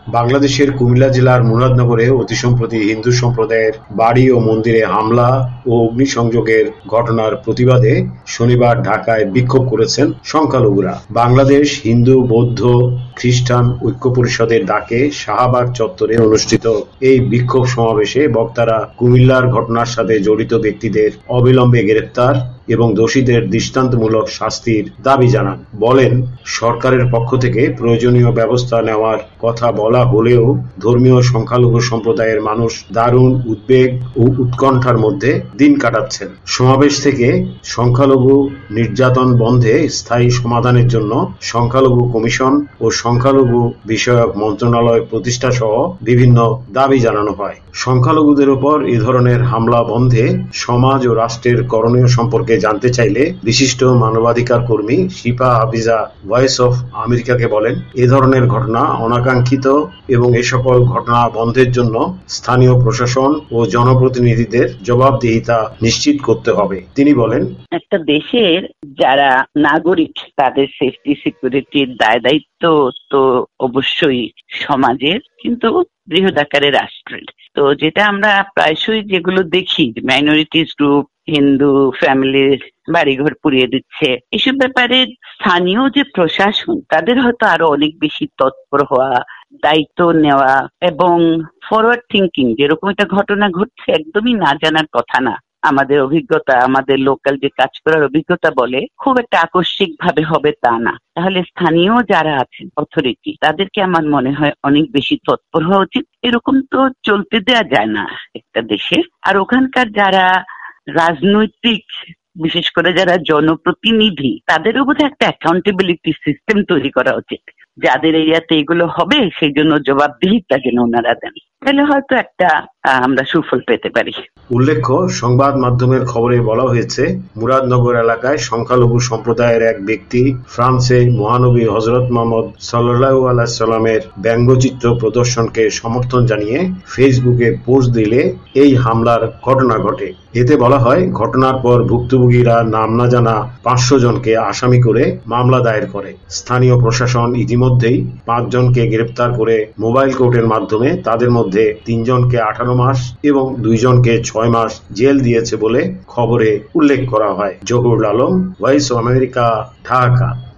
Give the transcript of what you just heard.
বাংলাদেশের কুমিল্লা জেলার মুরাদনগরে অতি সম্প্রতি হিন্দু সম্প্রদায়ের বাড়ি ও মন্দিরে হামলা ও অগ্নিসংযোগের ঘটনার প্রতিবাদে শনিবার ঢাকায় বিক্ষোভ করেছেন সংখ্যালঘুরা। বাংলাদেশ হিন্দু বৌদ্ধ খ্রিস্টান ঐক্য পরিষদের ডাকে শাহবাগ চত্বরে অনুষ্ঠিত এই বিক্ষোভ সমাবেশে বক্তারা কুমিল্লার ঘটনার সাথে জড়িত ব্যক্তিদের অবিলম্বে গ্রেফতার এবং দোষীদের দৃষ্টান্তমূলক শাস্তির দাবি জানান। বলেন, সরকারের পক্ষ থেকে প্রয়োজনীয় ব্যবস্থা নেওয়ার কথা বলা হলেও ধর্মীয় সংখ্যালঘু সম্প্রদায়ের মানুষ দারুণ উদ্বেগ ও উৎকণ্ঠার মধ্যে দিন কাটাচ্ছেন। সমাবেশ থেকে সংখ্যালঘু নির্যাতন বন্ধে স্থায়ী সমাধানের জন্য সংখ্যালঘু কমিশন ও সংখ্যালঘু বিষয়ক মন্ত্রণালয় প্রতিষ্ঠা সহ বিভিন্ন দাবি জানানো হয়। সংখ্যালঘুদের উপর এ ধরনের হামলা বন্ধে সমাজ ও রাষ্ট্রের করণীয় সম্পর্কে জানতে চাইলে বিশিষ্ট মানবাধিকার কর্মী শিফা হাফিজা ভয়েস অফ আমেরিকাকে বলেন, এ ধরনের ঘটনা অনাকাঙ্ক্ষিত এবং এ সকল ঘটনা বন্ধের জন্য স্থানীয় প্রশাসন ও জনপ্রতিনিধিদের জবাবদিহিতা নিশ্চিত করতে হবে। তিনি বলেন, একটা দেশের যারা নাগরিক তাদের সেফটি সিকিউরিটির দায় দায়িত্ব তো অবশ্যই সমাজের, কিন্তু বৃহৎ আকারে রাষ্ট্রের। তো যেটা আমরা প্রায়শই যেগুলো দেখি, মাইনরিটিস গ্রুপ, হিন্দু ফ্যামিলির বাড়িঘর পুড়িয়ে দিচ্ছে, এসব ব্যাপারে স্থানীয় যে প্রশাসন তাদের হয়তো আরো অনেক বেশি তৎপর হওয়া, দায়িত্ব নেওয়া এবং ফরওয়ার্ড থিঙ্কিং। যেরকম একটা ঘটনা ঘটছে একদমই না জানার কথা না। আমাদের অভিজ্ঞতা, আমাদের লোকাল যে কাজ করার অভিজ্ঞতা বলে খুব একটা আকস্মিক ভাবে হবে তা না। তাহলে স্থানীয় যারা আছেন অথরিটি, তাদেরকে আমার মনে হয় অনেক বেশি তৎপর হওয়া উচিত। এরকম তো চলতে দেয়া যায় না একটা দেশে। আর ওখানকার যারা রাজনৈতিক, বিশেষ করে যারা জনপ্রতিনিধি, তাদেরও বোধহয় একটা অ্যাকাউন্টেবিলিটি সিস্টেম তৈরি করা উচিত। যাদের এরিয়াতে এগুলো হবে সেই জন্য জবাবদিহিতা যেন ওনারা দেন, তাহলে হয়তো একটা আমরা সুফল পেতে পারি। উল্লেখ্য, সংবাদ মাধ্যমের খবরে বলা হয়েছে, মুরাদনগর এলাকায় সংখ্যালঘু সম্প্রদায়ের এক ব্যক্তি ফ্রান্সে মহানবী হযরত মুহাম্মদ সাল্লাল্লাহু আলাইহি সাল্লামের ব্যঙ্গচিত্র প্রদর্শনকে সমর্থন জানিয়ে ফেসবুকে পোস্ট দিলে এই হামলার ঘটনা ঘটে। এতে বলা হয়, ঘটনার পর ভুক্তভোগীরা নাম না জানা 500 জনকে আসামি করে মামলা দায়ের করে। স্থানীয় প্রশাসন ইতিমধ্যেই 5 জনকে গ্রেপ্তার করে মোবাইল কোর্টের মাধ্যমে তাদের মধ্যে 3 জনকে 18 মাস এবং 2 জনকে 6 মাস জেল দিয়েছে বলে খবরে উল্লেখ করা হয়। Zahurul Alam, voice of America, Dhaka.